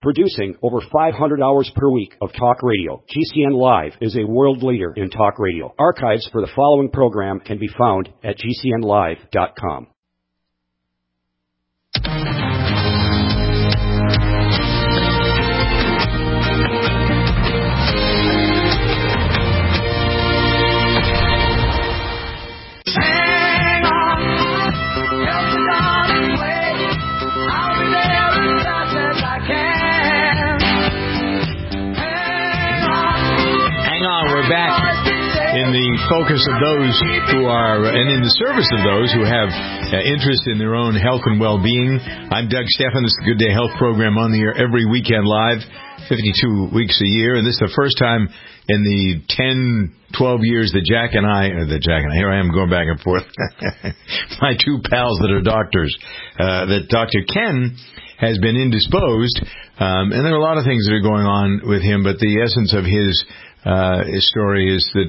Producing over 500 hours per week of talk radio, GCN Live is a world leader in talk radio. Archives for the following program can be found at GCNlive.com. In the focus of those who are, and in the service of those who have interest in their own health and well-being. I'm Doug Stephan. This is the Good Day Health program on the air every weekend live, 52 weeks a year. And this is the first time in the 10, 12 years that here I am going back and forth, my two pals that are doctors, that Dr. Ken has been indisposed. And there are a lot of things that are going on with him, but the essence of his story is that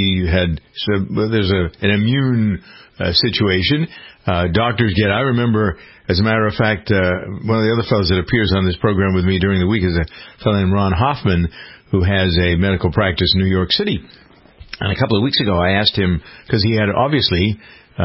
there's an immune situation. Doctors get. I remember, as a matter of fact, one of the other fellows that appears on this program with me during the week is a fellow named Ron Hoffman, who has a medical practice in New York City. And a couple of weeks ago, I asked him, because he had obviously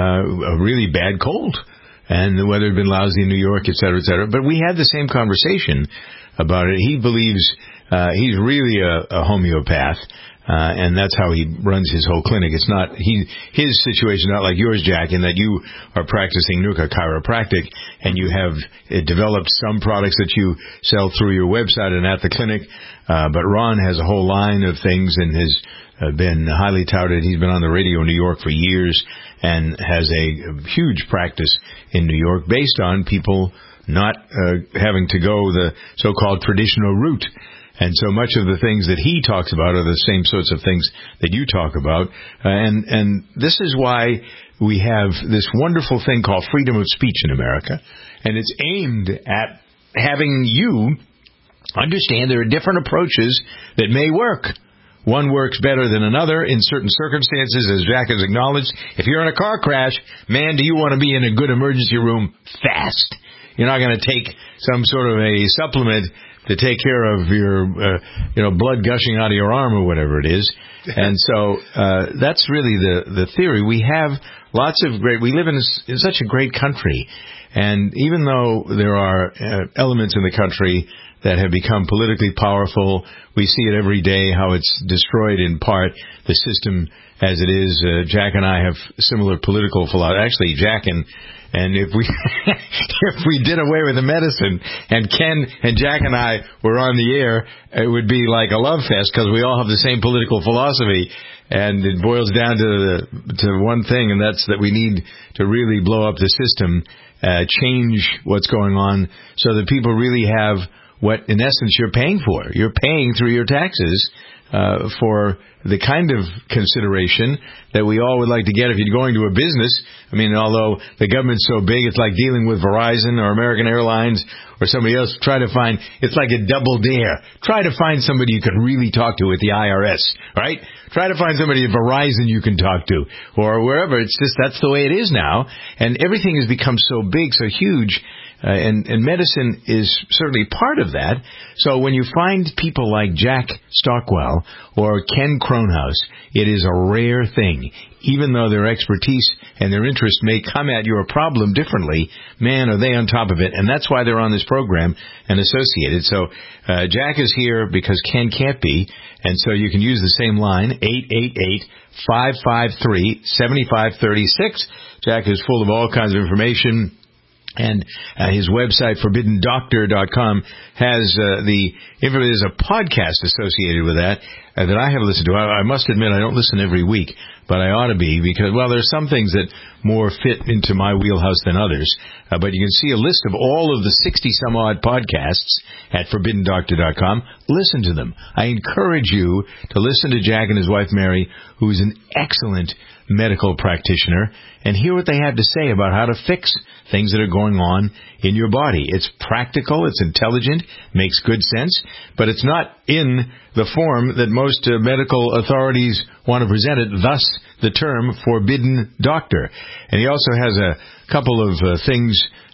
a really bad cold, and the weather had been lousy in New York, et cetera, et cetera. But we had the same conversation about it. He believes he's really a homeopath, and that's how he runs his whole clinic. It's not his situation, not like yours, Jack, in that you are practicing Nuka chiropractic, and you have developed some products that you sell through your website and at the clinic. But Ron has a whole line of things and has been highly touted. He's been on the radio in New York for years and has a huge practice in New York based on people not having to go the so-called traditional route. And so much of the things that he talks about are the same sorts of things that you talk about. And this is why we have this wonderful thing called freedom of speech in America. And it's aimed at having you understand there are different approaches that may work. One works better than another in certain circumstances, as Jack has acknowledged. If you're in a car crash, man, do you want to be in a good emergency room fast. You're not going to take some sort of a supplement to take care of your, blood gushing out of your arm or whatever it is. And so that's really the theory. We have lots of we live in such a great country. And even though there are elements in the country that have become politically powerful, we see it every day, how it's destroyed in part the system as it is. Jack and I have similar political philosophy. Actually, Jack and if we if we did away with the medicine and Ken and Jack and I were on the air, it would be like a love fest because we all have the same political philosophy, and it boils down to one thing, and that's that we need to really blow up the system, change what's going on so that people really have what, in essence, you're paying for. You're paying through your taxes for the kind of consideration that we all would like to get if you're going to a business. I mean, although the government's so big, it's like dealing with Verizon or American Airlines or somebody else. It's like a double dare. Try to find somebody you can really talk to at the IRS, right? Try to find somebody at Verizon you can talk to or wherever. It's just, that's the way it is now. And everything has become so big, so huge. And medicine is certainly part of that. So when you find people like Jack Stockwell or Ken Kronhaus, it is a rare thing. Even though their expertise and their interest may come at your problem differently, man, are they on top of it. And that's why they're on this program and associated. So Jack is here because Ken can't be. And so you can use the same line, 888-553-7536. Jack is full of all kinds of information. And his website, ForbiddenDoctor.com, has there's a podcast associated with that that I have listened to. I must admit, I don't listen every week, but I ought to be because, well, there's some things that more fit into my wheelhouse than others. But you can see a list of all of the 60-some-odd podcasts at ForbiddenDoctor.com. Listen to them. I encourage you to listen to Jack and his wife, Mary, who is an excellent medical practitioner, and hear what they have to say about how to fix things that are going on in your body. It's practical, it's intelligent, makes good sense, but it's not in the form that most medical authorities want to present it, thus the term Forbidden Doctor. And he also has a couple of things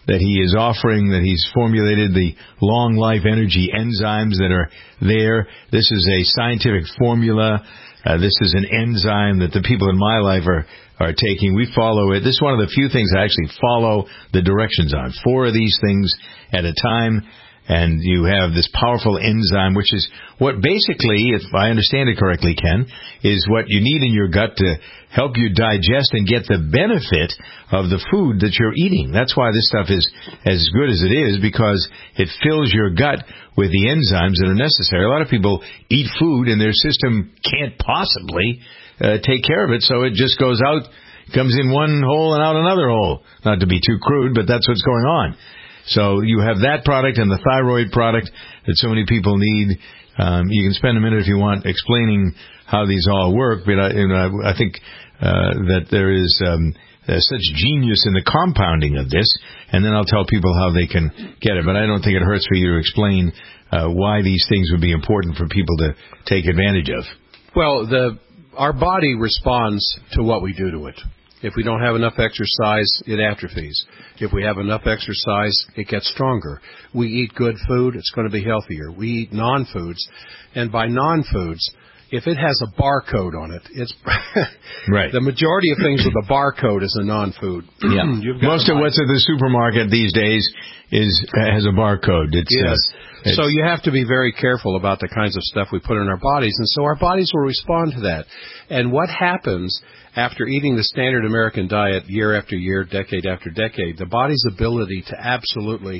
that he is offering, that he's formulated, the long life energy enzymes that are there. This is a scientific formula. This is an enzyme that the people in my life are taking. We follow it. This is one of the few things I actually follow the directions on. 4 of these things at a time. And you have this powerful enzyme, which is what basically, if I understand it correctly, Ken, is what you need in your gut to help you digest and get the benefit of the food that you're eating. That's why this stuff is as good as it is, because it fills your gut with the enzymes that are necessary. A lot of people eat food and their system can't possibly take care of it, so it just goes out, comes in one hole and out another hole. Not to be too crude, but that's what's going on. So you have that product and the thyroid product that so many people need. You can spend a minute if you want explaining how these all work, but I think that there is such genius in the compounding of this, and then I'll tell people how they can get it. But I don't think it hurts for you to explain why these things would be important for people to take advantage of. Well, our body responds to what we do to it. If we don't have enough exercise, it atrophies. If we have enough exercise, it gets stronger. We eat good food, it's going to be healthier. We eat non-foods, and by non-foods, if it has a barcode on it, it's right. The majority of things with a barcode is a non-food. Yeah. Most of what's at the supermarket these days has a barcode. So you have to be very careful about the kinds of stuff we put in our bodies, and so our bodies will respond to that. And what happens after eating the standard American diet year after year, decade after decade, the body's ability to absolutely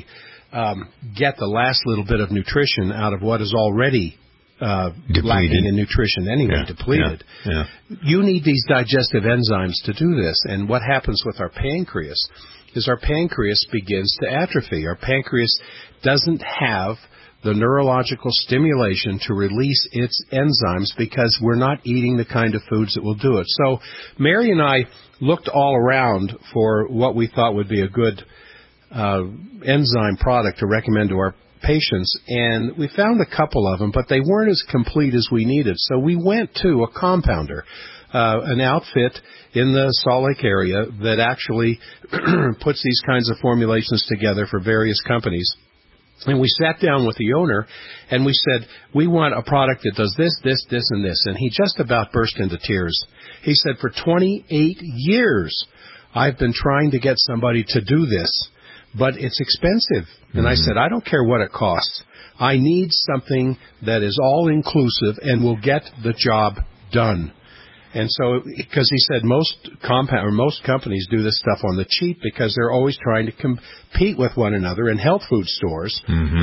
get the last little bit of nutrition out of what is already lacking in nutrition anyway, depleted. Yeah. You need these digestive enzymes to do this. And what happens with our pancreas is our pancreas begins to atrophy. Our pancreas doesn't have the neurological stimulation to release its enzymes because we're not eating the kind of foods that will do it. So Mary and I looked all around for what we thought would be a good enzyme product to recommend to our patients, and we found a couple of them, but they weren't as complete as we needed. So we went to a compounder, an outfit in the Salt Lake area that actually puts these kinds of formulations together for various companies. And we sat down with the owner, and we said, we want a product that does this, this, this, and this. And he just about burst into tears. He said, for 28 years, I've been trying to get somebody to do this, but it's expensive. And I said, I don't care what it costs. I need something that is all-inclusive and will get the job done. And so, because he said most companies do this stuff on the cheap because they're always trying to compete with one another in health food stores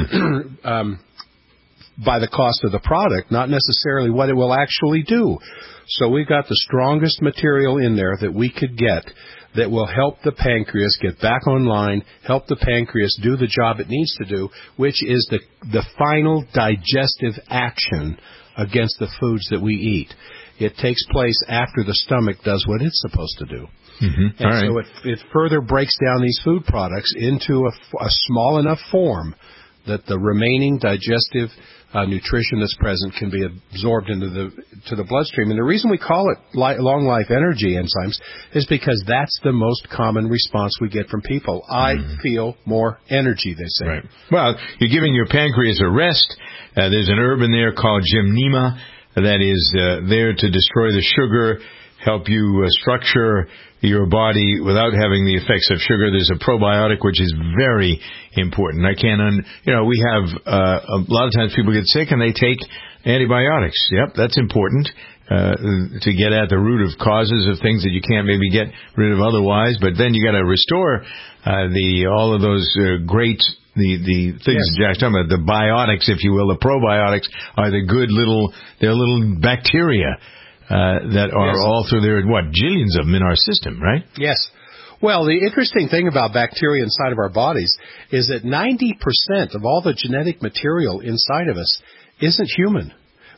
by the cost of the product, not necessarily what it will actually do. So we've got the strongest material in there that we could get that will help the pancreas get back online, help the pancreas do the job it needs to do, which is the final digestive action against the foods that we eat. It takes place after the stomach does what it's supposed to do. And so it further breaks down these food products into a small enough form that the remaining digestive nutrition that's present can be absorbed into the bloodstream. And the reason we call it long life energy enzymes is because that's the most common response we get from people. I feel more energy, they say. Right. Well, you're giving your pancreas a rest. There's an herb in there called gymnema that is there to destroy the sugar, help you structure your body without having the effects of sugar. There's a probiotic, which is very important. I can't, we have, a lot of times people get sick and they take antibiotics. Yep, that's important, to get at the root of causes of things that you can't maybe get rid of otherwise. But then you got to restore, all of those, great, the things that Jack's talking about, the biotics, if you will, the probiotics are the good little bacteria that are all through there, jillions of them in our system, right? Yes. Well, the interesting thing about bacteria inside of our bodies is that 90% of all the genetic material inside of us isn't human.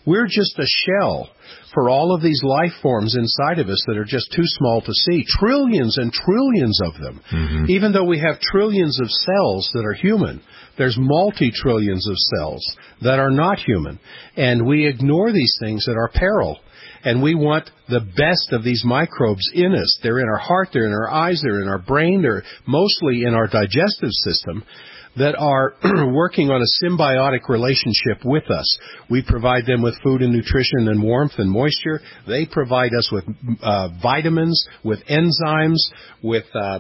We're just a shell for all of these life forms inside of us that are just too small to see. Trillions and trillions of them. Mm-hmm. Even though we have trillions of cells that are human, there's multi-trillions of cells that are not human. And we ignore these things at our peril. And we want the best of these microbes in us. They're in our heart, they're in our eyes, they're in our brain, they're mostly in our digestive system, that are working on a symbiotic relationship with us. We provide them with food and nutrition and warmth and moisture. They provide us with vitamins, with enzymes, with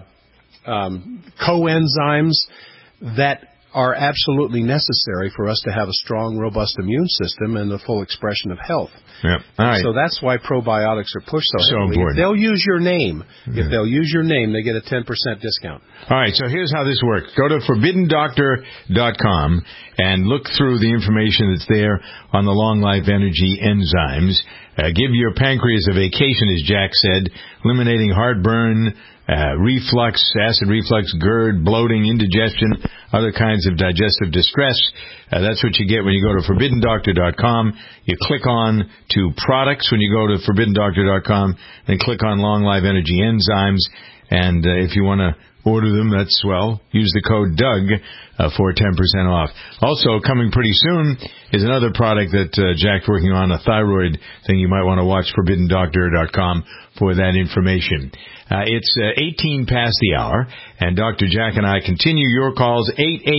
coenzymes that are absolutely necessary for us to have a strong, robust immune system and the full expression of health. Yep. All right. So that's why probiotics are pushed so heavily. Important. If they'll use your name, if they'll use your name, they get a 10% discount. All right, so here's how this works. Go to ForbiddenDoctor.com and look through the information that's there on the Long Life Energy enzymes. Give your pancreas a vacation, as Jack said, eliminating heartburn, reflux, acid reflux, GERD, bloating, indigestion, other kinds of digestive distress. That's what you get when you go to ForbiddenDoctor.com. You click on to products when you go to ForbiddenDoctor.com, and click on Long Life Energy enzymes. And if you want to order them, that's swell. Use the code Doug for 10% off. Also, coming pretty soon is another product that Jack's working on, a thyroid thing. You might want to watch ForbiddenDoctor.com for that information. It's 18 past the hour, and Dr. Jack and I continue your calls,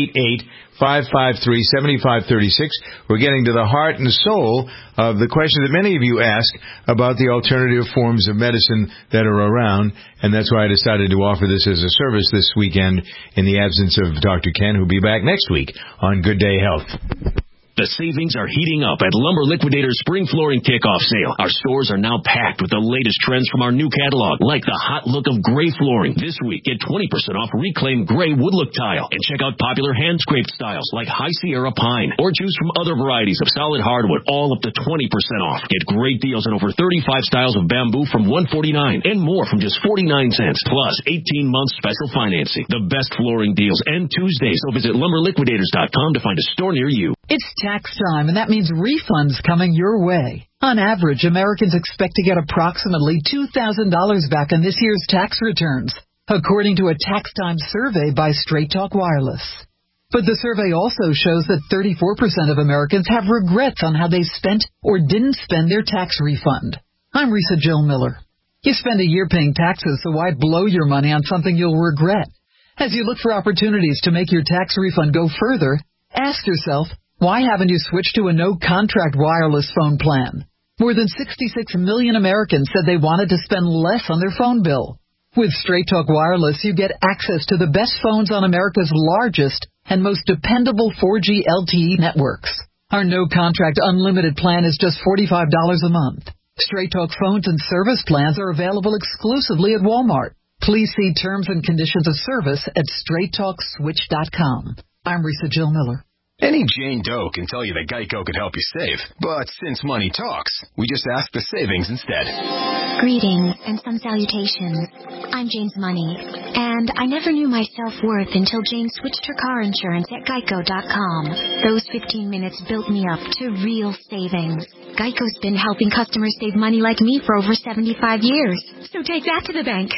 888-553-7536. We're getting to the heart and soul of the question that many of you ask about the alternative forms of medicine that are around, and that's why I decided to offer this as a service this weekend in the absence of Dr. Ken, who'll be back next week on Good Day Health. The savings are heating up at Lumber Liquidators Spring Flooring Kickoff Sale. Our stores are now packed with the latest trends from our new catalog, like the hot look of gray flooring. This week, get 20% off reclaimed gray wood look tile, and check out popular hand-scraped styles like High Sierra Pine, or choose from other varieties of solid hardwood, all up to 20% off. Get great deals on over 35 styles of bamboo from $149 and more from just 49 cents, plus 18 months special financing. The best flooring deals end Tuesday, so visit LumberLiquidators.com to find a store near you. It's tax time, and that means refunds coming your way. On average, Americans expect to get approximately $2,000 back on this year's tax returns, according to a tax time survey by Straight Talk Wireless. But the survey also shows that 34% of Americans have regrets on how they spent or didn't spend their tax refund. I'm Risa Jill Miller. You spend a year paying taxes, so why blow your money on something you'll regret? As you look for opportunities to make your tax refund go further, ask yourself, why haven't you switched to a no-contract wireless phone plan? More than 66 million Americans said they wanted to spend less on their phone bill. With Straight Talk Wireless, you get access to the best phones on America's largest and most dependable 4G LTE networks. Our no-contract unlimited plan is just $45 a month. Straight Talk phones and service plans are available exclusively at Walmart. Please see terms and conditions of service at StraightTalkSwitch.com. I'm Risa Jill Miller. Any Jane Doe can tell you that Geico could help you save. But since money talks, we just ask the savings instead. Greetings and some salutations. I'm Jane's Money, and I never knew my self-worth until Jane switched her car insurance at Geico.com. Those 15 minutes built me up to real savings. Geico's been helping customers save money like me for over 75 years. So take that to the bank.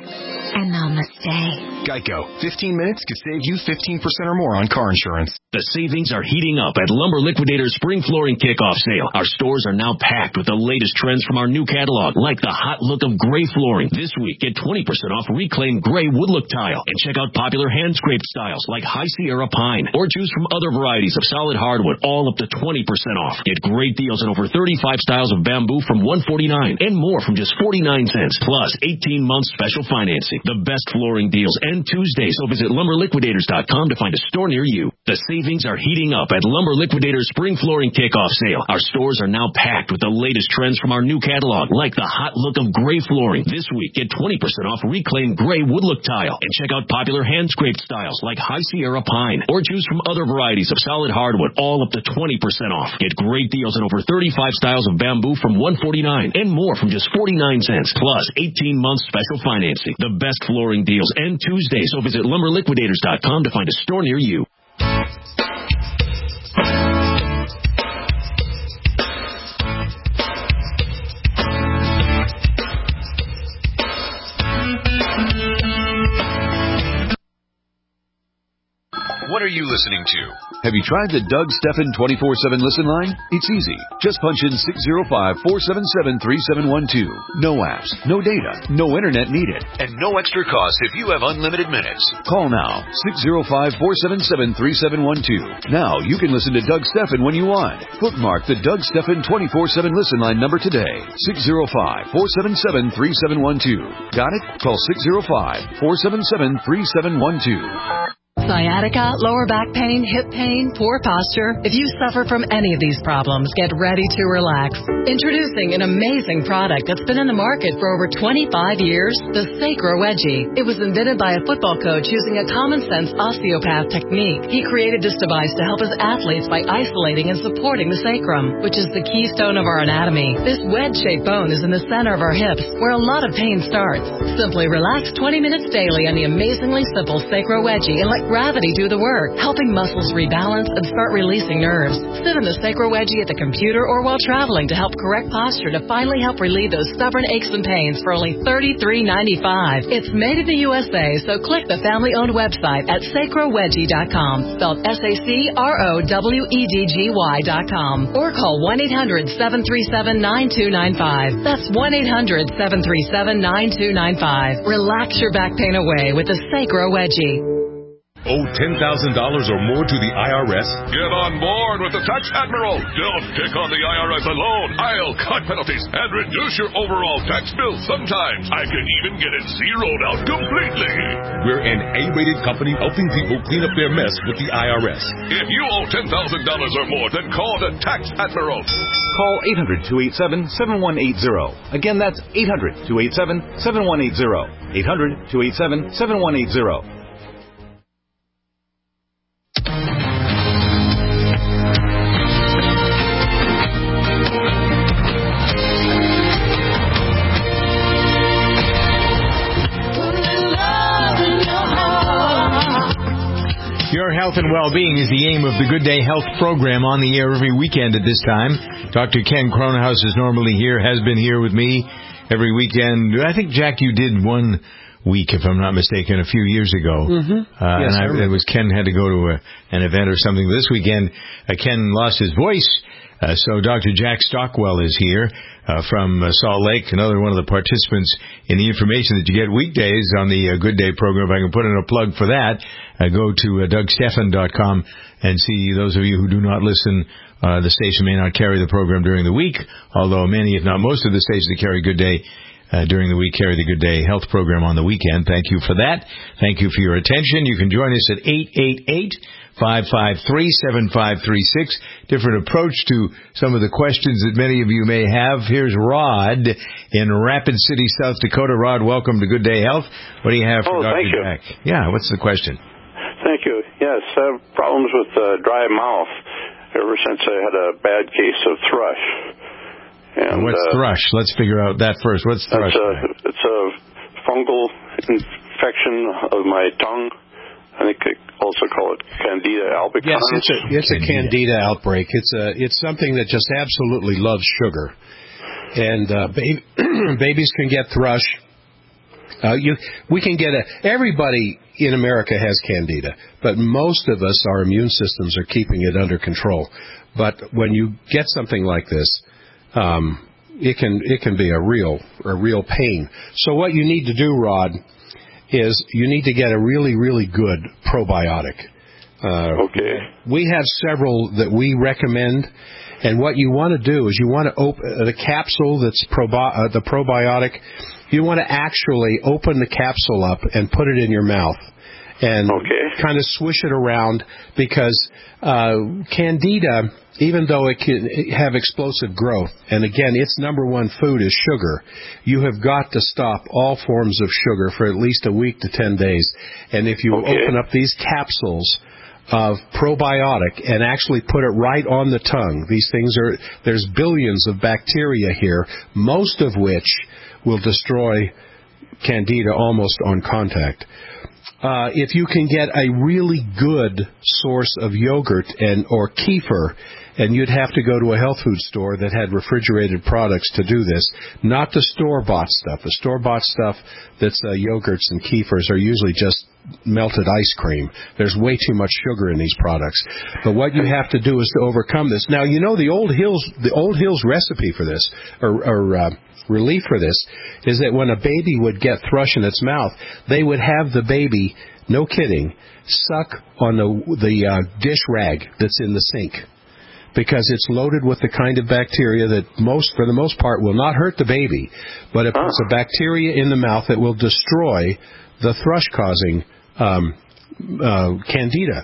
And namaste. Geico. 15 minutes could save you 15% or more on car insurance. The savings are heating up at Lumber Liquidators Spring Flooring Kickoff Sale. Our stores are now packed with the latest trends from our new catalog, like the hot look of gray flooring. This week, get 20% off reclaimed gray wood look tile, and check out popular hand-scraped styles like High Sierra Pine, or choose from other varieties of solid hardwood, all up to 20% off. Get great deals on over 35 styles of bamboo from $149 and more from just 49 cents, plus 18 months special financing. The best flooring deals end Tuesday, so visit LumberLiquidators.com to find a store near you. The savings are heating up at Lumber Liquidators Spring Flooring Kickoff Sale. Our stores are now packed with the latest trends from our new catalog, like the hot look of gray flooring. This week, get 20% off reclaimed gray wood look tile, and check out popular hand-scraped styles like High Sierra Pine, or choose from other varieties of solid hardwood, all up to 20% off. Get great deals on over 35 styles of bamboo from $149 and more from just 49 cents, plus 18 months special financing. The best flooring deals end Tuesday, so visit LumberLiquidators.com to find a store near you. are you listening to? Have you tried the Doug Stephan 24/7 listen line? It's easy. Just punch in 605-477-3712. No apps, no data, no internet needed, and no extra cost if you have unlimited minutes. Call now, 605-477-3712. Now you can listen to Doug Stephan when you want. Bookmark the Doug Stephan 24/7 listen line number today. 605-477-3712. Got it? Call 605-477-3712. Sciatica, lower back pain, hip pain, poor posture. If you suffer from any of these problems, get ready to relax. Introducing an amazing product that's been in the market for over 25 years, the Sacro Wedgie. It was invented by a football coach using a common-sense osteopath technique. He created this device to help his athletes by isolating and supporting the sacrum, which is the keystone of our anatomy. This wedge-shaped bone is in the center of our hips, where a lot of pain starts. Simply relax 20 minutes daily on the amazingly simple Sacro Wedgie and let gravity do the work, helping muscles rebalance and start releasing nerves. Sit in the Sacro Wedgie at the computer or while traveling to help correct posture to finally help relieve those stubborn aches and pains for only $33.95. It's made in the USA, so click the family-owned website at sacrowedgie.com, spelled SACROWEDGY.com, or call 1-800-737-9295. That's 1-800-737-9295. Relax your back pain away with the Sacro Wedgie. Owe $10,000 or more to the IRS? Get on board with the Tax Admiral. Don't pick on the IRS alone. I'll cut penalties and reduce your overall tax bill. Sometimes I can even get it zeroed out completely. We're an A-rated company helping people clean up their mess with the IRS. If you owe $10,000 or more, then call the Tax Admiral. Call 800-287-7180. Again, that's 800-287-7180. 800-287-7180. Your health and well-being is the aim of the Good Day Health program on the air every weekend at this time. Dr. Ken Cronhaus is normally here, has been here with me every weekend. I think, Jack, you did one week, if I'm not mistaken, a few years ago. Mm-hmm. Yes, it was Ken had to go to an event or something. This weekend, Ken lost his voice. So Dr. Jack Stockwell is here from Salt Lake, another one of the participants in the information that you get weekdays on the Good Day program. If I can put in a plug for that, go to DougStephan.com and see those of you who do not listen. The station may not carry the program during the week, although many, if not most of the stations that carry Good Day during the week carry the Good Day Health program on the weekend. Thank you for that. Thank you for your attention. You can join us at 888-553-7536. Different approach to some of the questions that many of you may have. Here's Rod in Rapid City, South Dakota. Rod, welcome to Good Day Health. What do you have for Dr. Jack? Yeah, what's the question? Thank you. Yes, I have problems with dry mouth ever since I had a bad case of thrush. And what's thrush? Let's figure out that first. What's thrush? It's a fungal infection of my tongue. I think they also call it Candida albicans. Yes, it's a Candida outbreak. It's something that just absolutely loves sugar. And babies can get thrush. We can get everybody in America has Candida, but most of us, our immune systems are keeping it under control. But when you get something like this, it can be a real pain. So what you need to do, Rod, is you need to get a really, really good probiotic. Okay. We have several that we recommend, and what you want to do is you want to open the capsule that's the probiotic. You want to actually open the capsule up and put it in your mouth and kind of swish it around, because Candida, even though it can have explosive growth, and again, its number one food is sugar, you have got to stop all forms of sugar for at least a week to 10 days. And if you open up these capsules of probiotic and actually put it right on the tongue, there's billions of bacteria here, most of which will destroy Candida almost on contact. If you can get a really good source of yogurt or kefir, and you'd have to go to a health food store that had refrigerated products to do this, not the store-bought stuff. The store-bought stuff that's yogurts and kefirs are usually just melted ice cream. There's way too much sugar in these products. But what you have to do is to overcome this. Now, you know the Old Hills recipe for this, or relief for this, is that when a baby would get thrush in its mouth, they would have the baby, no kidding, suck on the dish rag that's in the sink, because it's loaded with the kind of bacteria that for the most part, will not hurt the baby, but it puts a bacteria in the mouth that will destroy the thrush-causing candida.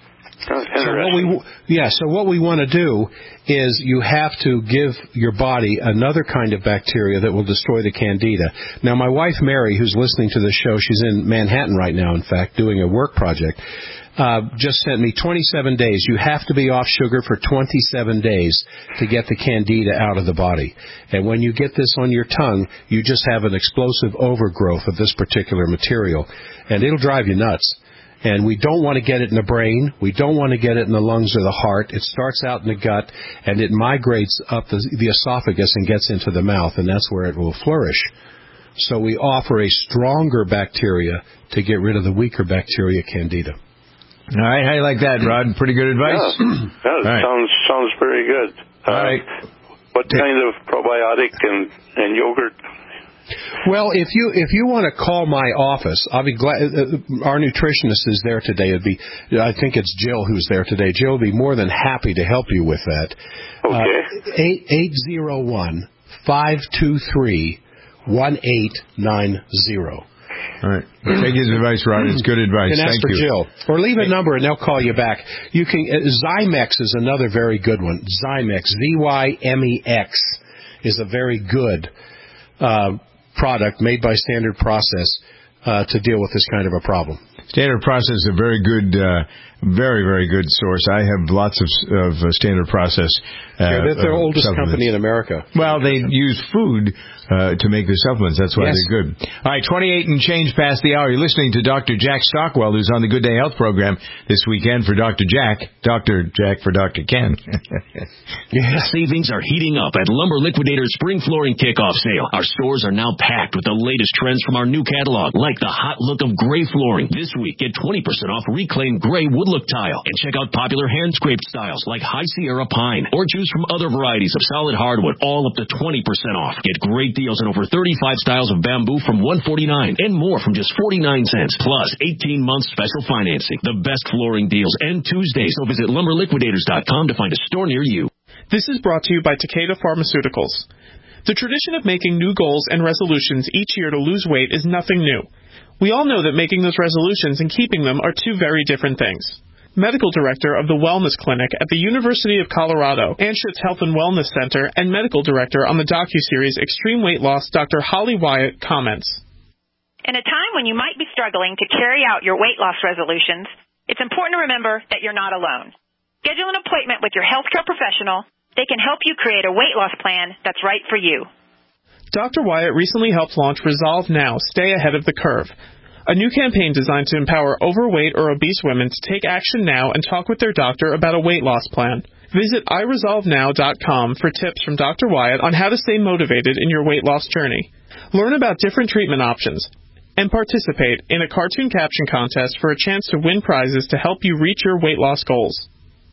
So what we want to do is you have to give your body another kind of bacteria that will destroy the candida. Now, my wife, Mary, who's listening to this show, she's in Manhattan right now, in fact, doing a work project, just sent me 27 days. You have to be off sugar for 27 days to get the candida out of the body. And when you get this on your tongue, you just have an explosive overgrowth of this particular material. And it'll drive you nuts. And we don't want to get it in the brain. We don't want to get it in the lungs or the heart. It starts out in the gut, and it migrates up the esophagus and gets into the mouth, and that's where it will flourish. So we offer a stronger bacteria to get rid of the weaker bacteria, candida. All right, how do you like that, Rod? Pretty good advice? Yeah, sounds very good. All right. What kind of probiotic and yogurt? Well, if you want to call my office, I'll be glad. Our nutritionist is there today. I think it's Jill who's there today. Jill will be more than happy to help you with that. Okay. 801-523-1890. All right. Take his advice, Rod. It's good advice. Thank you. Jill. Or leave a number and they'll call you back. You can. Zymex is another very good one. Zymex, Zymex, is a very good product made by Standard Process to deal with this kind of a problem. Standard Process is a very good, very, very good source. I have lots of Standard Process. They're the oldest company in America. Well, they use food to make their supplements. That's why they're good. All right, 28 and change past the hour. You're listening to Dr. Jack Stockwell, who's on the Good Day Health program this weekend for Dr. Jack. Dr. Jack for Dr. Ken. Savings are heating up at Lumber Liquidators Spring Flooring Kickoff Sale. Our stores are now packed with the latest trends from our new catalog, like the hot look of gray flooring. This week, get 20% off reclaimed gray wood look tile. And check out popular hand-scraped styles like High Sierra Pine. Or choose from other varieties of solid hardwood, all up to 20% off. Get great deals on over 35 styles of bamboo from $149 and more from just 49 cents. Plus 18 months special financing. The best flooring deals end Tuesday. So visit lumberliquidators.com to find a store near you. This is brought to you by Takeda Pharmaceuticals. The tradition of making new goals and resolutions each year to lose weight is nothing new. We all know that making those resolutions and keeping them are two very different things. Medical Director of the Wellness Clinic at the University of Colorado, Anschutz Health and Wellness Center, and Medical Director on the docuseries Extreme Weight Loss, Dr. Holly Wyatt, comments. In a time when you might be struggling to carry out your weight loss resolutions, it's important to remember that you're not alone. Schedule an appointment with your healthcare professional. They can help you create a weight loss plan that's right for you. Dr. Wyatt recently helped launch Resolve Now, Stay Ahead of the Curve, a new campaign designed to empower overweight or obese women to take action now and talk with their doctor about a weight loss plan. Visit iResolveNow.com for tips from Dr. Wyatt on how to stay motivated in your weight loss journey. Learn about different treatment options and participate in a cartoon caption contest for a chance to win prizes to help you reach your weight loss goals.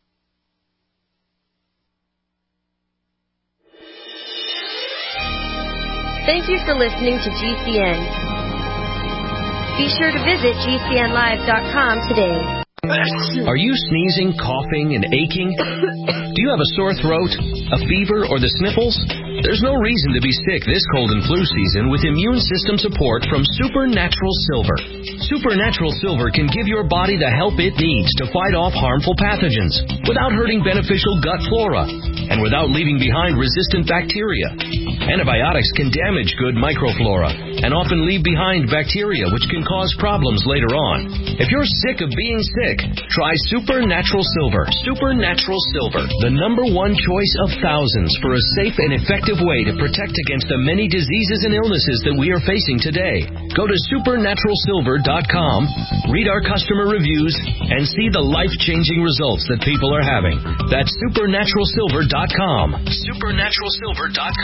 Thank you for listening to GCN. Be sure to visit GCNlive.com today. Are you sneezing, coughing, and aching? Do you have a sore throat, a fever, or the sniffles? There's no reason to be sick this cold and flu season with immune system support from Supernatural Silver. Supernatural Silver can give your body the help it needs to fight off harmful pathogens without hurting beneficial gut flora and without leaving behind resistant bacteria. Antibiotics can damage good microflora and often leave behind bacteria which can cause problems later on. If you're sick of being sick, try Supernatural Silver. Supernatural Silver, the #1 choice of thousands for a safe and effective way to protect against the many diseases and illnesses that we are facing today. Go to supernaturalsilver.com, read our customer reviews, and see the life-changing results that people are having. That's supernaturalsilver.com. Supernaturalsilver.com.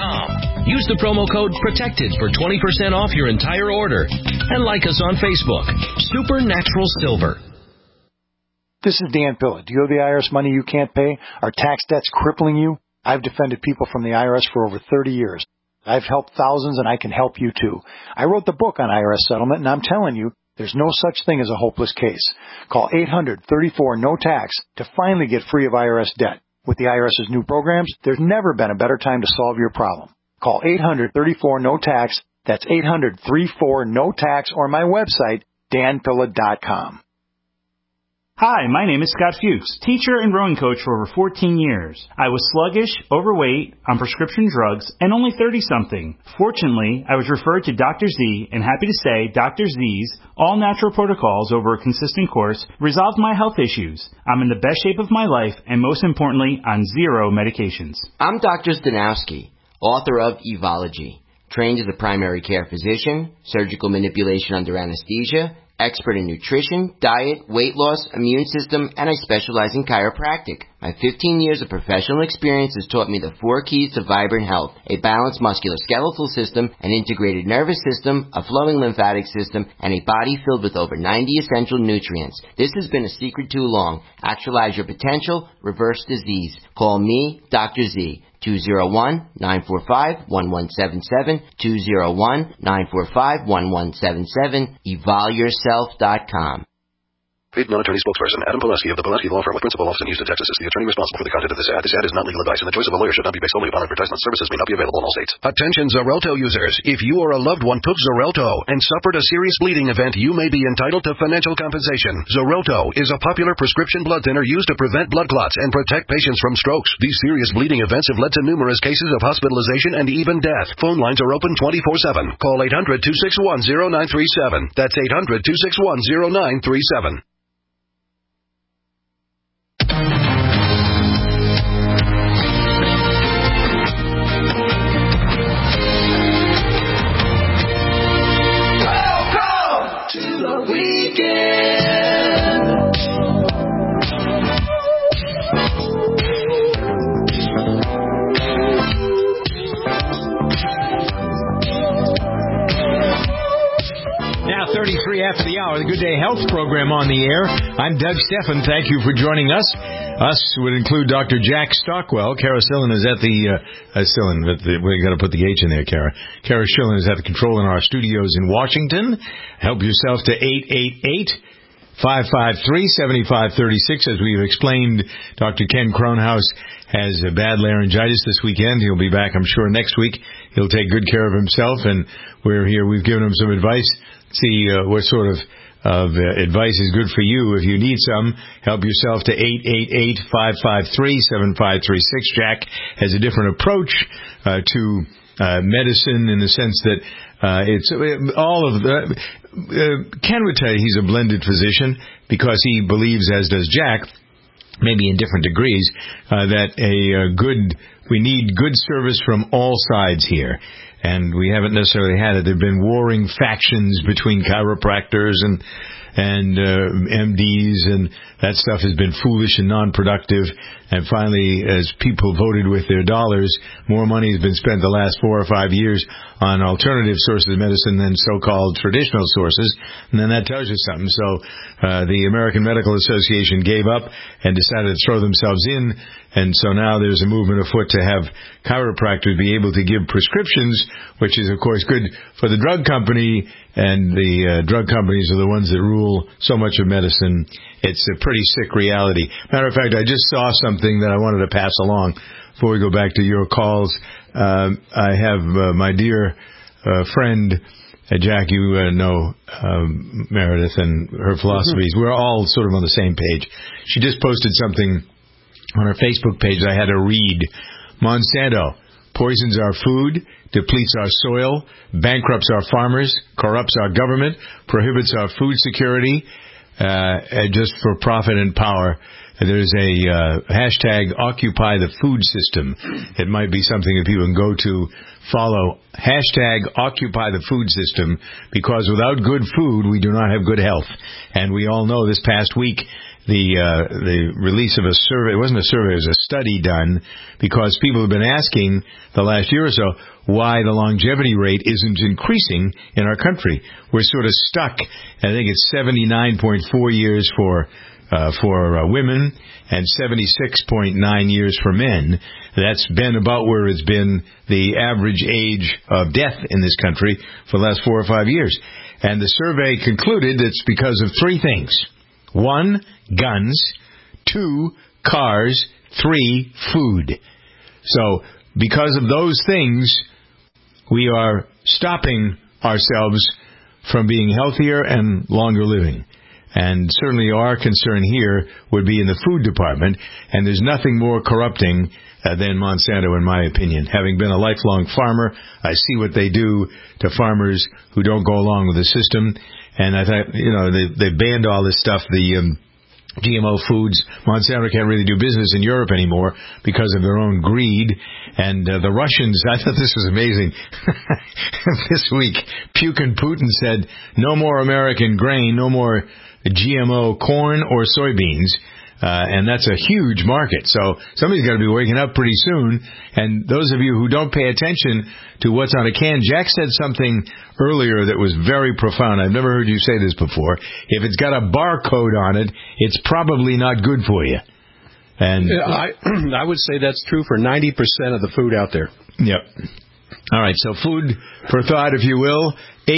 Use the promo code PROTECTED for 20% off your entire order. And like us on Facebook, Supernatural Silver. This is Dan Pilla. Do you owe the IRS money you can't pay? Are tax debts crippling you? I've defended people from the IRS for over 30 years. I've helped thousands, and I can help you too. I wrote the book on IRS settlement, and I'm telling you, there's no such thing as a hopeless case. Call 800-34-NO-TAX to finally get free of IRS debt. With the IRS's new programs, there's never been a better time to solve your problem. Call 800-34-NO-TAX. That's 800-34-NO-TAX, or my website, danpilla.com. Hi, my name is Scott Fuchs, teacher and rowing coach for over 14 years. I was sluggish, overweight, on prescription drugs, and only 30-something. Fortunately, I was referred to Dr. Z, and happy to say Dr. Z's all-natural protocols over a consistent course resolved my health issues. I'm in the best shape of my life, and most importantly, on 0 medications. I'm Dr. Stanowski, author of Evology, trained as a primary care physician, surgical manipulation under anesthesia, expert in nutrition, diet, weight loss, immune system, and I specialize in chiropractic. My 15 years of professional experience has taught me the 4 keys to vibrant health: a balanced musculoskeletal system, an integrated nervous system, a flowing lymphatic system, and a body filled with over 90 essential nutrients. This has been a secret too long. Actualize your potential, reverse disease. Call me, Dr. Z. 201-945-1177, 201-945-1177, evolyourself.com. Paid non-attorney spokesperson Adam Pileski of the Pileski Law Firm with principal office in Houston, Texas, is the attorney responsible for the content of this ad. This ad is not legal advice, and the choice of a lawyer should not be based solely upon advertisement. Services may not be available in all states. Attention Xarelto users. If you or a loved one took Xarelto and suffered a serious bleeding event, you may be entitled to financial compensation. Xarelto is a popular prescription blood thinner used to prevent blood clots and protect patients from strokes. These serious bleeding events have led to numerous cases of hospitalization and even death. Phone lines are open 24/7. Call 800-261-0937. That's 800-261-0937. Now 33 after the hour, the Good Day Health program on the air. I'm Doug Stephan. Thank you for joining us. Us would include Dr. Jack Stockwell. Kara Shillen is at the we got to put the H in there, Kara. Kara Shillen is at the control in our studios in Washington. Help yourself to 888-553-7536. As we've explained, Dr. Ken Kronhaus has a bad laryngitis this weekend. He'll be back, I'm sure, next week. He'll take good care of himself, and we're here. We've given him some advice. See what sort of advice is good for you. If you need some, help yourself to 888-553-7536. Jack has a different approach to medicine in the sense that it's all of the... Ken would tell you he's a blended physician because he believes, as does Jack, maybe in different degrees, that we need good service from all sides here. And we haven't necessarily had it. There have been warring factions between chiropractors and MDs, and that stuff has been foolish and non-productive. And finally, as people voted with their dollars, more money has been spent the last 4 or 5 years on alternative sources of medicine than so-called traditional sources. And then that tells you something. So the American Medical Association gave up and decided to throw themselves in. And so now there's a movement afoot to have chiropractors be able to give prescriptions, which is, of course, good for the drug company. And the drug companies are the ones that rule so much of medicine. It's a pretty sick reality. Matter of fact, I just saw something that I wanted to pass along before we go back to your calls. I have my dear friend, Jack, you know Meredith and her philosophies. Mm-hmm. We're all sort of on the same page. She just posted something on her Facebook page I had to read. Monsanto poisons our food, depletes our soil, bankrupts our farmers, corrupts our government, prohibits our food security, just for profit and power. There's a hashtag Occupy the Food System. It might be something that people can go to follow. Hashtag Occupy the Food System, because without good food, we do not have good health. And we all know this past week the release of a survey. It wasn't a survey, it was a study done, because people have been asking the last year or so why the longevity rate isn't increasing in our country. We're sort of stuck. I think it's 79.4 years for women and 76.9 years for men. That's been about where it's been the average age of death in this country for the last 4 or 5 years. And the survey concluded it's because of 3 things. 1, guns. 2, cars. 3, food. So, because of those things, we are stopping ourselves from being healthier and longer living. And certainly our concern here would be in the food department, and there's nothing more corrupting than Monsanto, in my opinion. Having been a lifelong farmer, I see what they do to farmers who don't go along with the system. And I thought, they banned all this stuff, the GMO foods. Monsanto can't really do business in Europe anymore because of their own greed. And the Russians, I thought this was amazing. This week, Putin said, no more American grain, no more GMO corn or soybeans. And that's a huge market. So somebody's got to be waking up pretty soon. And those of you who don't pay attention to what's on a can, Jack said something earlier that was very profound. I've never heard you say this before. If it's got a barcode on it, it's probably not good for you. And I would say that's true for 90% of the food out there. Yep. All right. So food for thought, if you will.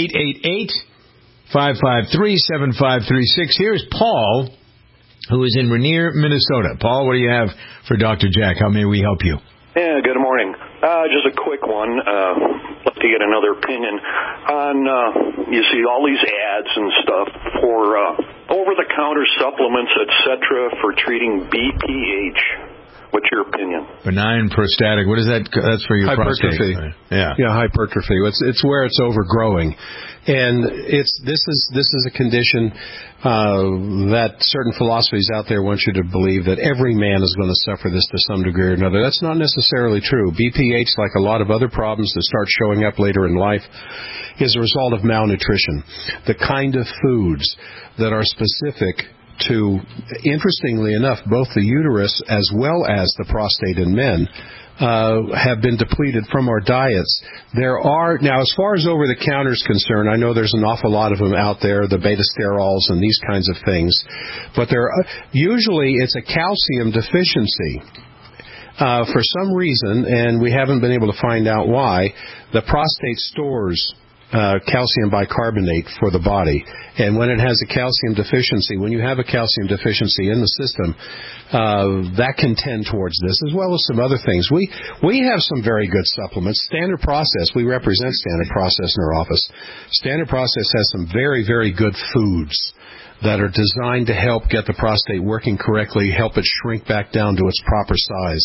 888-553-7536. Here's Paul, who is in Rainier, Minnesota. Paul, what do you have for Dr. Jack? How may we help you? Yeah, good morning. Just a quick one. Love to get another opinion on, you see all these ads and stuff for over-the-counter supplements, etc., for treating BPH. What's your opinion? Benign prostatic. What is that? That's for your hypertrophy. Prostate. Yeah. Yeah, hypertrophy. It's where it's overgrowing. And this is a condition that certain philosophies out there want you to believe that every man is going to suffer this to some degree or another. That's not necessarily true. BPH, like a lot of other problems that start showing up later in life, is a result of malnutrition. The kind of foods that are specific to, interestingly enough, both the uterus as well as the prostate in men have been depleted from our diets. There are, now as far as over-the-counter is concerned, I know there's an awful lot of them out there, the beta-sterols and these kinds of things, but usually it's a calcium deficiency. For some reason, and we haven't been able to find out why, the prostate stores calcium bicarbonate for the body. And when it has a calcium deficiency, when you have a calcium deficiency in the system, that can tend towards this, as well as some other things. We have some very good supplements. Standard Process, we represent Standard Process in our office. Standard Process has some very, very good foods that are designed to help get the prostate working correctly, help it shrink back down to its proper size.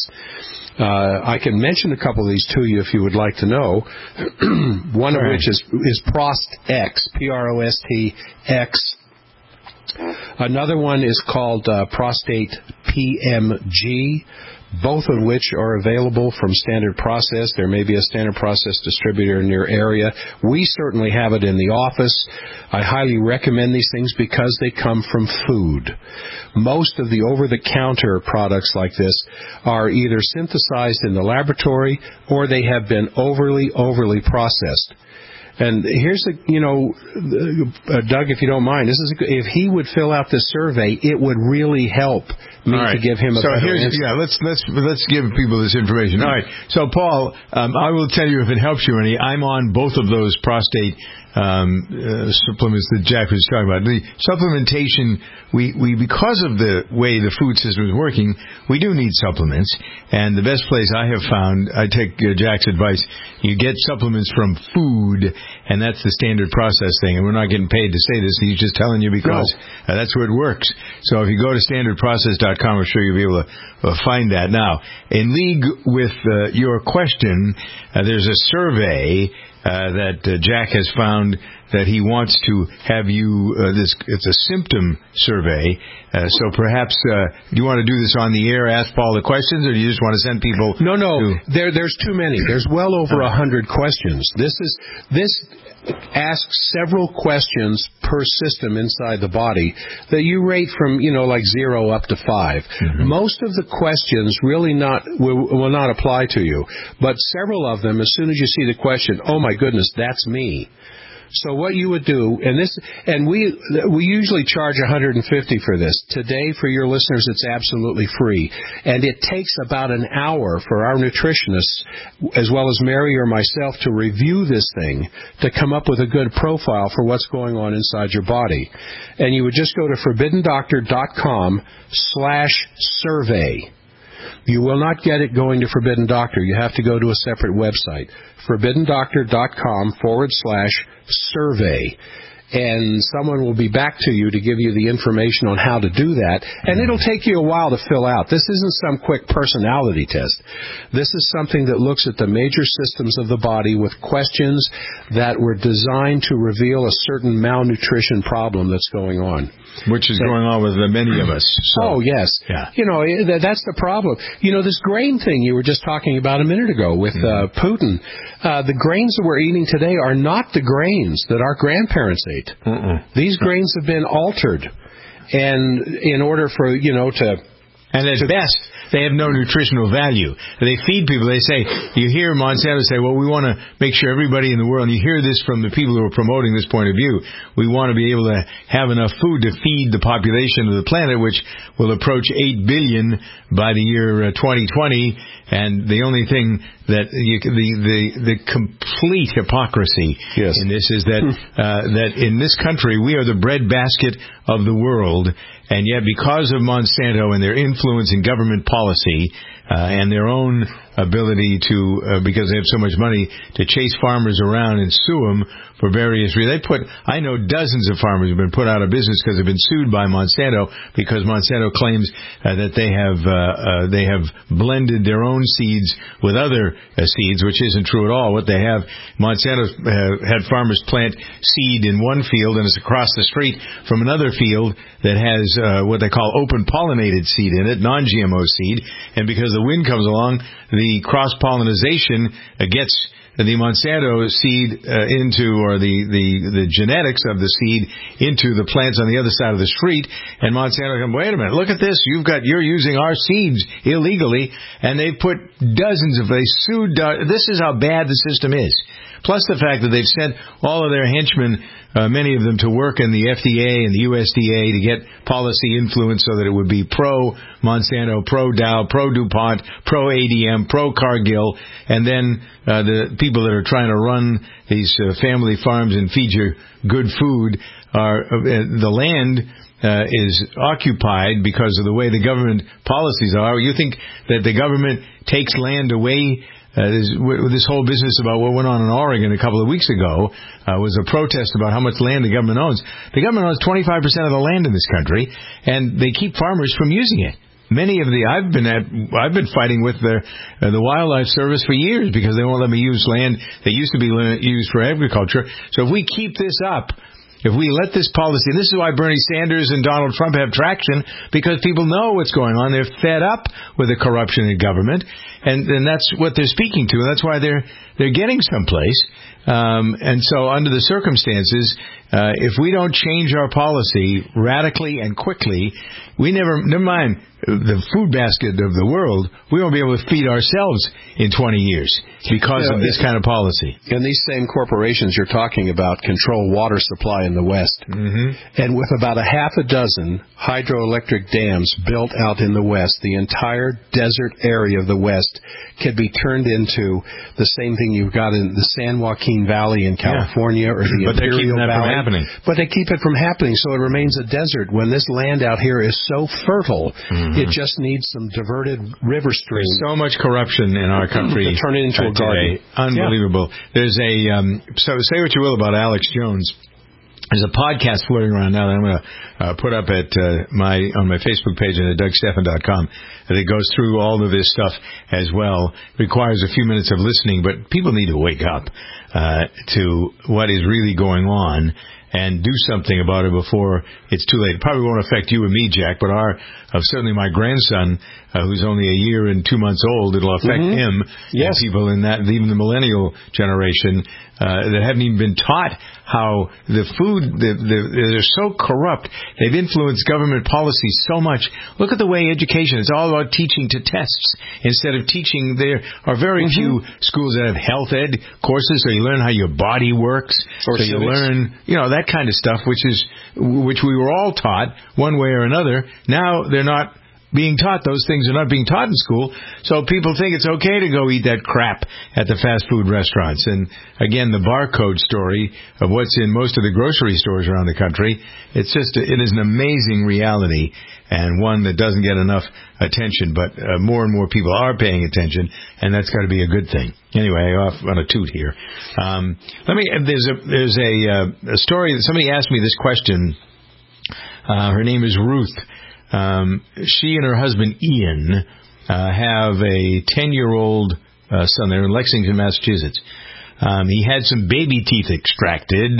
I can mention a couple of these to you if you would like to know. One of which is ProstX, ProstX. Another one is called Prostate PMG, both of which are available from Standard Process. There may be a Standard Process distributor in your area. We certainly have it in the office. I highly recommend these things because they come from food. Most of the over-the-counter products like this are either synthesized in the laboratory or they have been overly processed. And here's Doug, if you don't mind, if he would fill out this survey, it would really help me to give him a better answer. Yeah, let's give people this information. All right. So, Paul, I will tell you if it helps you any. I'm on both of those prostate supplements that Jack was talking about. The supplementation, we because of the way the food system is working, we do need supplements. And the best place I have found, I take Jack's advice, you get supplements from food, and that's the Standard Process thing. And we're not getting paid to say this. He's just telling you because that's where it works. So if you go to standardprocess.com, I'm sure you'll be able to find that. Now, in league with your question, there's a survey that Jack has found that he wants to have you, it's a symptom survey, so perhaps, do you want to do this on the air, ask Paul the questions, or do you just want to send people? No, there's too many. There's well over 100 questions. ask several questions per system inside the body that you rate from, like 0 up to 5. Mm-hmm. Most of the questions really will not apply to you, but several of them, as soon as you see the question, oh my goodness, that's me. So what you would do, and we usually charge $150 for this. Today, for your listeners, it's absolutely free. And it takes about an hour for our nutritionists, as well as Mary or myself, to review this thing to come up with a good profile for what's going on inside your body. And you would just go to ForbiddenDoctor.com/survey. You will not get it going to Forbidden Doctor. You have to go to a separate website, ForbiddenDoctor.com/survey. And someone will be back to you to give you the information on how to do that. And it'll take you a while to fill out. This isn't some quick personality test. This is something that looks at the major systems of the body with questions that were designed to reveal a certain malnutrition problem that's going on. Which is going on with many of us. So. Oh, yes. Yeah. That's the problem. This grain thing you were just talking about a minute ago with Putin. The grains that we're eating today are not the grains that our grandparents ate. These grains have been altered. And in order for, to... And at best, they have no nutritional value. They feed people. They say, you hear Monsanto say, well, we want to make sure everybody in the world, and you hear this from the people who are promoting this point of view, we want to be able to have enough food to feed the population of the planet, which will approach 8 billion by the year 2020. And the only thing that the complete hypocrisy in this is that that in this country we are the breadbasket of the world, and yet because of Monsanto and their influence in government policy and their own ability to, because they have so much money, to chase farmers around and sue them for various reasons. I know dozens of farmers have been put out of business because they've been sued by Monsanto because Monsanto claims that they have blended their own seeds with other seeds, which isn't true at all. What they have, Monsanto had farmers plant seed in one field and it's across the street from another field that has what they call open pollinated seed in it, non-GMO seed, and because the wind comes along, the cross-pollination gets the Monsanto seed or the genetics of the seed into the plants on the other side of the street, and Monsanto comes, wait a minute, look at this, you're using our seeds illegally, and they've put they sued, this is how bad the system is. Plus the fact that they've sent all of their henchmen, many of them, to work in the FDA and the USDA to get policy influence so that it would be pro-Monsanto, pro-Dow, pro-DuPont, pro-ADM, pro-Cargill, and then the people that are trying to run these family farms and feed you good food the land is occupied because of the way the government policies are. You think that the government takes land away? This whole business about what went on in Oregon a couple of weeks ago was a protest about how much land the government owns. The government owns 25% of the land in this country, and they keep farmers from using it. Many of I've been fighting with the Wildlife Service for years because they won't let me use land that used to be used for agriculture. So if we keep this up, if we let this policy, and this is why Bernie Sanders and Donald Trump have traction, because people know what's going on. They're fed up with the corruption in government, and that's what they're speaking to, and that's why they're getting someplace. And so under the circumstances, if we don't change our policy radically and quickly, never mind the food basket of the world, we won't be able to feed ourselves in 20 years because of this kind of policy. And these same corporations you're talking about control water supply in the West. Mm-hmm. And with about a half a dozen hydroelectric dams built out in the West, the entire desert area of the West could be turned into the same thing you've got in the San Joaquin Valley in California or the Imperial Valley. But they keep it from happening, so it remains a desert when this land out here is so fertile. Mm-hmm. It just needs some diverted river stream. There's so much corruption in our country to turn it into a garden. Unbelievable. Yeah. There's so say what you will about Alex Jones. There's a podcast floating around now that I'm going to put up at on my Facebook page and at DougStephan.com that goes through all of this stuff as well. It requires a few minutes of listening, but people need to wake up to what is really going on. and do something about it before it's too late. It probably won't affect you and me, Jack, but certainly my grandson, who's only a year and 2 months old, it'll affect him. Yes. And people in that, even the millennial generation, that haven't even been taught how the food, they're so corrupt. They've influenced government policy so much. Look at the way education, it's all about teaching to tests instead of teaching. There are very few schools that have health ed courses, so you learn how your body works. Or so you learn, that kind of stuff, which we were all taught one way or another. Now they're not being taught. Those things are not being taught in school. So people think it's okay to go eat that crap at the fast food restaurants. And again, the barcode story of what's in most of the grocery stores around the country, it is an amazing reality, and one that doesn't get enough attention, but more and more people are paying attention, and that's got to be a good thing. Anyway, off on a toot here. There's a story that somebody asked me this question. Her name is Ruth. She and her husband Ian have a 10-year-old son. They're in Lexington, Massachusetts. He had some baby teeth extracted,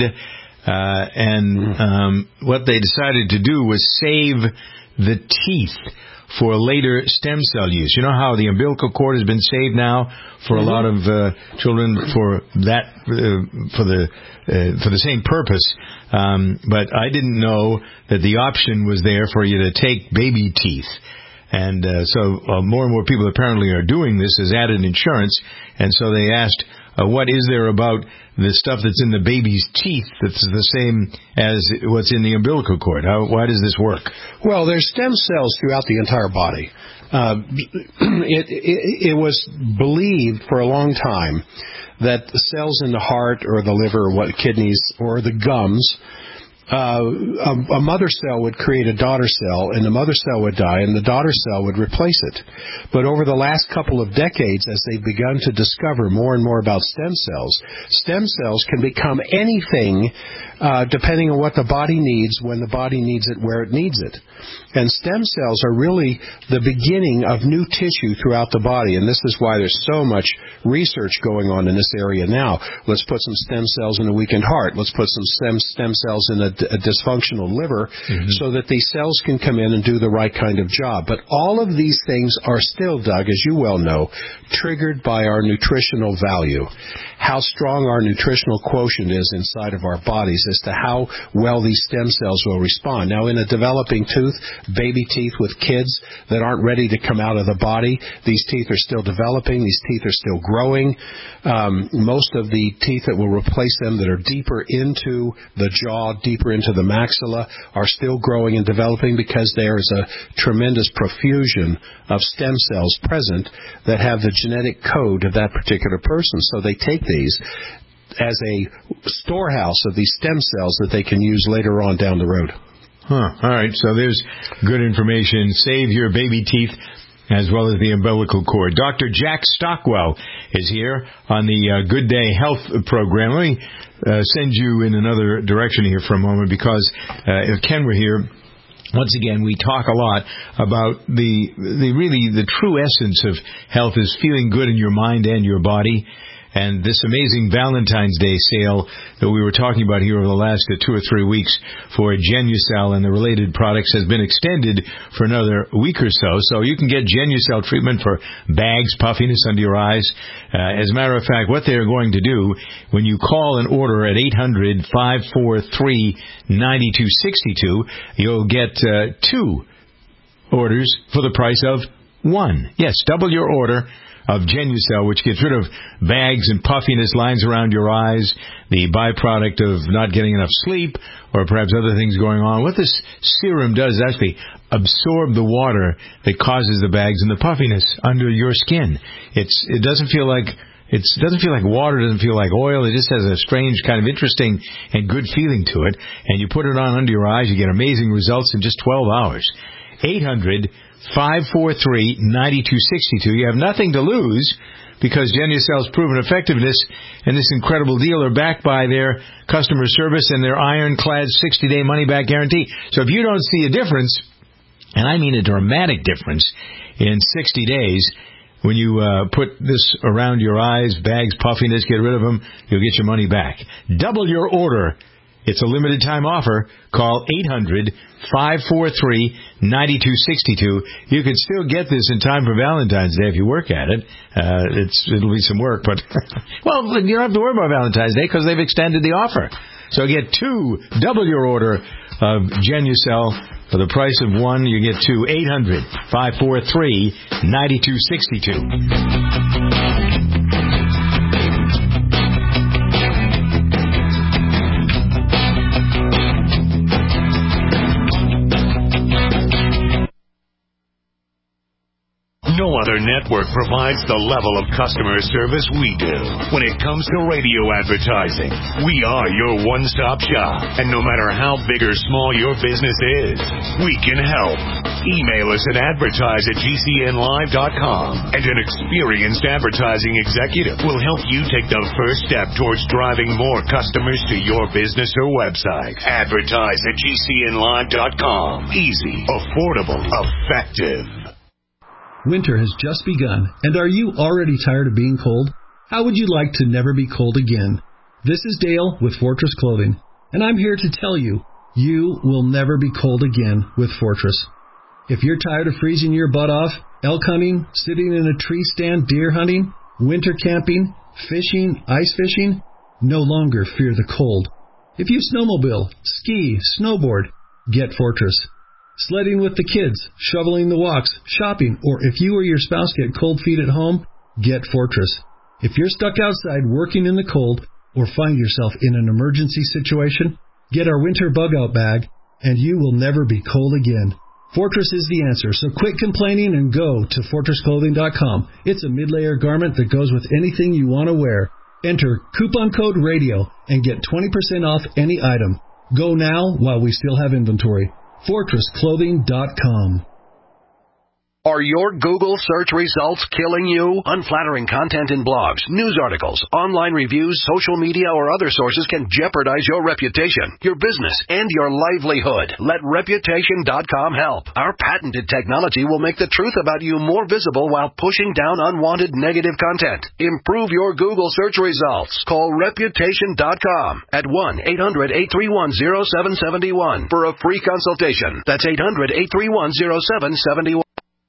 and what they decided to do was save the teeth for later stem cell use. You know how the umbilical cord has been saved now for a lot of children for the same purpose. But I didn't know that the option was there for you to take baby teeth. And so more and more people apparently are doing this as added insurance. And so they asked, what is there about the stuff that's in the baby's teeth that's the same as what's in the umbilical cord? Why does this work? Well, there's stem cells throughout the entire body. It was believed for a long time that the cells in the heart or the liver or kidneys or the gums, a mother cell would create a daughter cell, and the mother cell would die, and the daughter cell would replace it. But over the last couple of decades, as they've begun to discover more and more about stem cells can become anything depending on what the body needs, when the body needs it, where it needs it. And stem cells are really the beginning of new tissue throughout the body, and this is why there's so much research going on in this area now. Let's put some stem cells in a weakened heart. Let's put some stem cells in a dysfunctional liver so that these cells can come in and do the right kind of job. But all of these things are still, Doug, as you well know, triggered by our nutritional value. How strong our nutritional quotient is inside of our bodies as to how well these stem cells will respond. Now, in a developing tooth, baby teeth with kids that aren't ready to come out of the body, these teeth are still developing, these teeth are still growing. Most of the teeth that will replace them that are deeper into the jaw, deeper into the maxilla, are still growing and developing because there is a tremendous profusion of stem cells present that have the genetic code of that particular person. So they take these as a storehouse of these stem cells that they can use later on down the road. All right, so there's good information. Save your baby teeth as well as the umbilical cord. Dr. Jack Stockwell is here on the Good Day Health program. Let me send you in another direction here for a moment because if Ken were here, once again, we talk a lot about the true essence of health is feeling good in your mind and your body. And this amazing Valentine's Day sale that we were talking about here over the last 2 or 3 weeks for Genucel and the related products has been extended for another week or so. So you can get Genucel treatment for bags, puffiness under your eyes. As a matter of fact, what they're going to do when you call and order at 800-543-9262, you'll get 2 orders for the price of 1. Yes, double your order of Genucel, which gets rid of bags and puffiness, lines around your eyes, the byproduct of not getting enough sleep, or perhaps other things going on. What this serum does is actually absorb the water that causes the bags and the puffiness under your skin. It doesn't feel like water, doesn't feel like oil. It just has a strange kind of interesting and good feeling to it. And you put it on under your eyes, you get amazing results in just 12 hours. 800-543-9262. You have nothing to lose because Genucel's proven effectiveness and this incredible deal are backed by their customer service and their ironclad 60-day money-back guarantee. So if you don't see a difference, and I mean a dramatic difference, in 60 days, when you put this around your eyes, bags, puffiness, get rid of them, you'll get your money back. Double your order It's a limited time offer. Call 800-543-9262. You can still get this in time for Valentine's Day if you work at it. It'll be some work, but well, you don't have to worry about Valentine's Day because they've extended the offer. So get double your order of Genucel for the price of one. You get 800-543-9262. No other network provides the level of customer service we do. When it comes to radio advertising, we are your one-stop shop. And no matter how big or small your business is, we can help. Email us at advertise@gcnlive.com, and an experienced advertising executive will help you take the first step towards driving more customers to your business or website. Advertise@gcnlive.com. Easy, affordable, effective. Winter has just begun, and are you already tired of being cold? How would you like to never be cold again? This is Dale with Fortress Clothing, and I'm here to tell you, you will never be cold again with Fortress. If you're tired of freezing your butt off, elk hunting, sitting in a tree stand deer hunting, winter camping, fishing, ice fishing, no longer fear the cold. If you snowmobile, ski, snowboard, get Fortress. Sledding with the kids, shoveling the walks, shopping, or if you or your spouse get cold feet at home, get Fortress. If you're stuck outside working in the cold or find yourself in an emergency situation, get our winter bug-out bag, and you will never be cold again. Fortress is the answer, so quit complaining and go to FortressClothing.com. It's a mid-layer garment that goes with anything you want to wear. Enter coupon code RADIO and get 20% off any item. Go now while we still have inventory. FortressClothing.com. Are your Google search results killing you? Unflattering content in blogs, news articles, online reviews, social media, or other sources can jeopardize your reputation, your business, and your livelihood. Let Reputation.com help. Our patented technology will make the truth about you more visible while pushing down unwanted negative content. Improve your Google search results. Call Reputation.com at 1-800-831-0771 for a free consultation. That's 800-831-0771.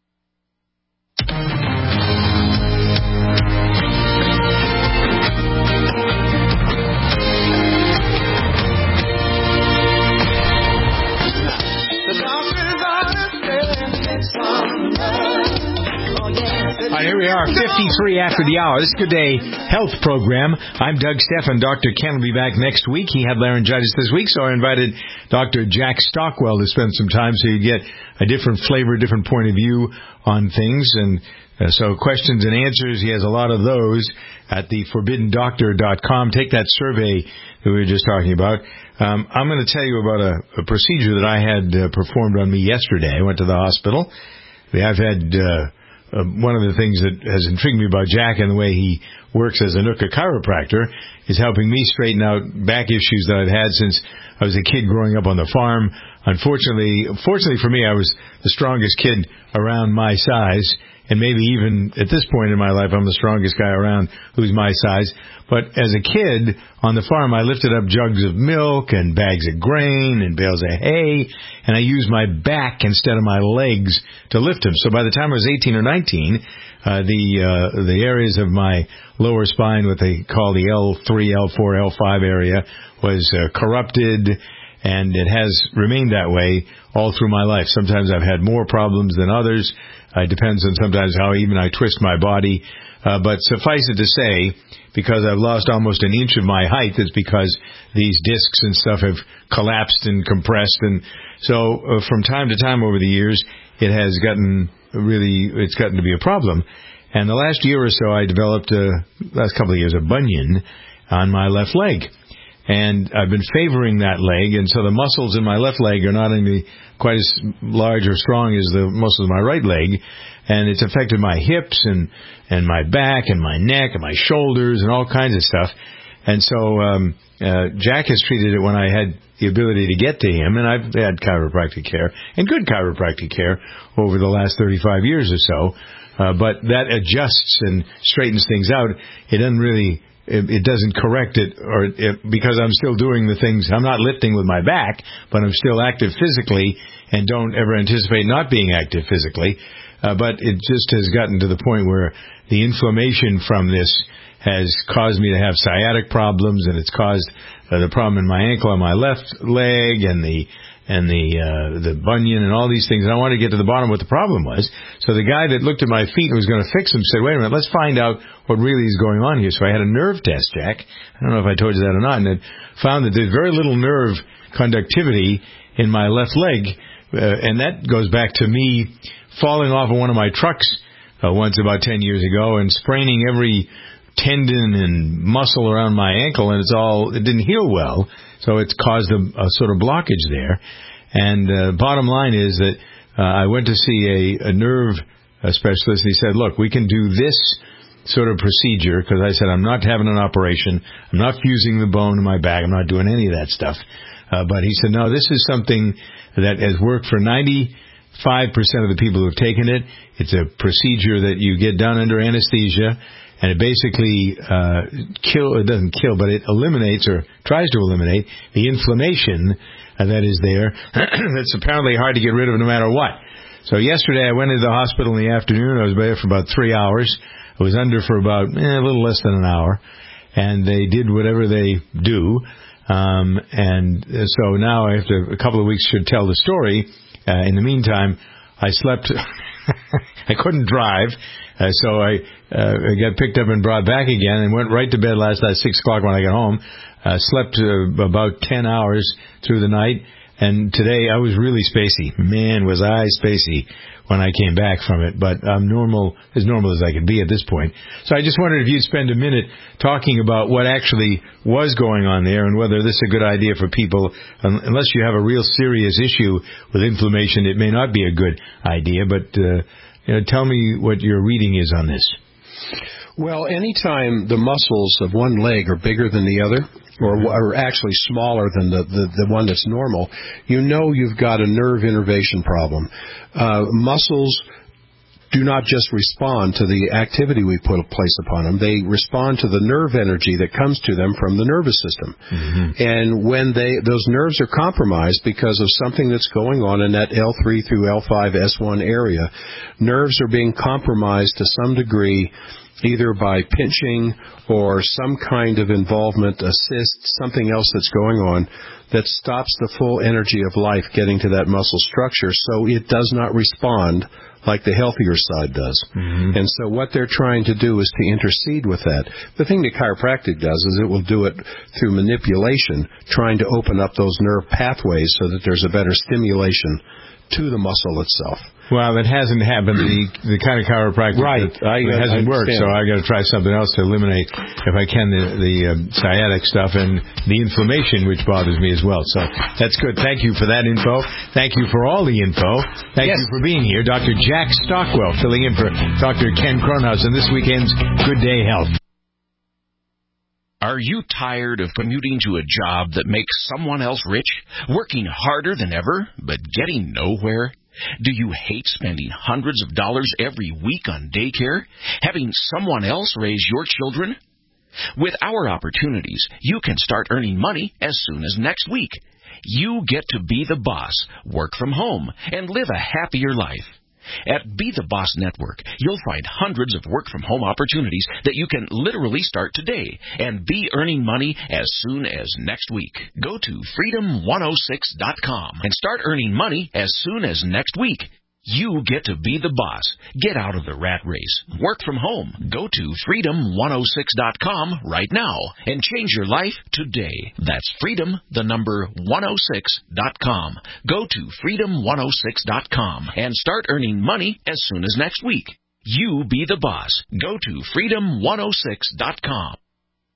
Here we are, 53 after the hour. This is Good Day Health Program. I'm Doug Stephan. Dr. Ken will be back next week. He had laryngitis this week, so I invited Dr. Jack Stockwell to spend some time so you get a different flavor, different point of view on things. And so questions and answers, he has a lot of those at theforbiddendoctor.com. Take that survey that we were just talking about. I'm going to tell you about a procedure that I had performed on me yesterday. I went to the hospital. I've had... one of the things that has intrigued me about Jack and the way he works as a Nooka chiropractor is helping me straighten out back issues that I've had since I was a kid growing up on the farm. Fortunately for me, I was the strongest kid around my size, and maybe even at this point in my life, I'm the strongest guy around who's my size. But as a kid on the farm, I lifted up jugs of milk and bags of grain and bales of hay, and I used my back instead of my legs to lift them. So by the time I was 18 or 19, the areas of my lower spine, what they call the L3, L4, L5 area, was corrupted, and it has remained that way all through my life. Sometimes I've had more problems than others. It depends on sometimes how even I twist my body. But suffice it to say, because I've lost almost an inch of my height, it's because these discs and stuff have collapsed and compressed. And so from time to time over the years, it's gotten to be a problem. And the last year or so, I developed, last couple of years, a bunion on my left leg. And I've been favoring that leg, and so the muscles in my left leg are not only quite as large or strong as the muscles of my right leg, and it's affected my hips and my back and my neck and my shoulders and all kinds of stuff. And so Jack has treated it when I had the ability to get to him, and I've had chiropractic care, and good chiropractic care over the last 35 years or so. But that adjusts and straightens things out. It doesn't really it doesn't correct it, because I'm still doing the things. I'm not lifting with my back, but I'm still active physically, and don't ever anticipate not being active physically. But it just has gotten to the point where the inflammation from this has caused me to have sciatic problems, and it's caused the problem in my ankle on my left leg, and the bunion and all these things. And I wanted to get to the bottom of what the problem was. So the guy that looked at my feet and was going to fix them said, wait a minute, let's find out what really is going on here. So I had a nerve test, Jack. I don't know if I told you that or not. And it found that there's very little nerve conductivity in my left leg. And that goes back to me falling off of one of my trucks once about 10 years ago and spraining every tendon and muscle around my ankle, and it didn't heal well, so it's caused a sort of blockage there. And bottom line is that I went to see a nerve specialist, and he said, look, we can do this sort of procedure, because I said, I'm not having an operation, I'm not fusing the bone in my back, I'm not doing any of that stuff. But he said, no, this is something that has worked for 95% of the people who have taken it. It's a procedure that you get done under anesthesia, and it basically it doesn't kill, but it eliminates, or tries to eliminate, the inflammation that is there. That's apparently hard to get rid of no matter what. So yesterday I went into the hospital in the afternoon. I was there for about 3 hours. I was under for about a little less than an hour, and they did whatever they do. And so now, after a couple of weeks, should tell the story. In the meantime, I slept. I couldn't drive, so I got picked up and brought back again, and went right to bed last night, 6 o'clock when I got home. Slept about 10 hours through the night, and today I was really spacey. Man, was I spacey when I came back from it, but I'm normal as I could be at this point. So I just wondered if you'd spend a minute talking about what actually was going on there, and whether this is a good idea for people. Unless you have a real serious issue with inflammation, it may not be a good idea, but tell me what your reading is on this. Well, anytime the muscles of one leg are bigger than the other, or actually smaller than the one that's normal, you've got a nerve innervation problem. Muscles do not just respond to the activity we place upon them. They respond to the nerve energy that comes to them from the nervous system. Mm-hmm. And when those nerves are compromised because of something that's going on in that L3 through L5 S1 area, nerves are being compromised to some degree, either by pinching or some kind of involvement, assist, something else that's going on that stops the full energy of life getting to that muscle structure, so it does not respond like the healthier side does. Mm-hmm. And so what they're trying to do is to intercede with that. The thing that chiropractic does is it will do it through manipulation, trying to open up those nerve pathways so that there's a better stimulation to the muscle itself. Well, it hasn't happened. The kind of chiropractic it hasn't worked, so I got to try something else to eliminate, if I can, the sciatic stuff and the inflammation, which bothers me as well. So that's good. Thank you for that info. Thank you for all the info. Thank you for being here. Dr. Jack Stockwell filling in for Dr. Ken Kronhaus in this weekend's Good Day Health. Are you tired of commuting to a job that makes someone else rich, working harder than ever, but getting nowhere? Do you hate spending hundreds of dollars every week on daycare, having someone else raise your children? With our opportunities, you can start earning money as soon as next week. You get to be the boss, work from home, and live a happier life. At Be the Boss Network, you'll find hundreds of work-from-home opportunities that you can literally start today and be earning money as soon as next week. Go to Freedom106.com and start earning money as soon as next week. You get to be the boss. Get out of the rat race. Work from home. Go to Freedom106.com right now and change your life today. That's Freedom106.com. Go to Freedom106.com and start earning money as soon as next week. You be the boss. Go to Freedom106.com.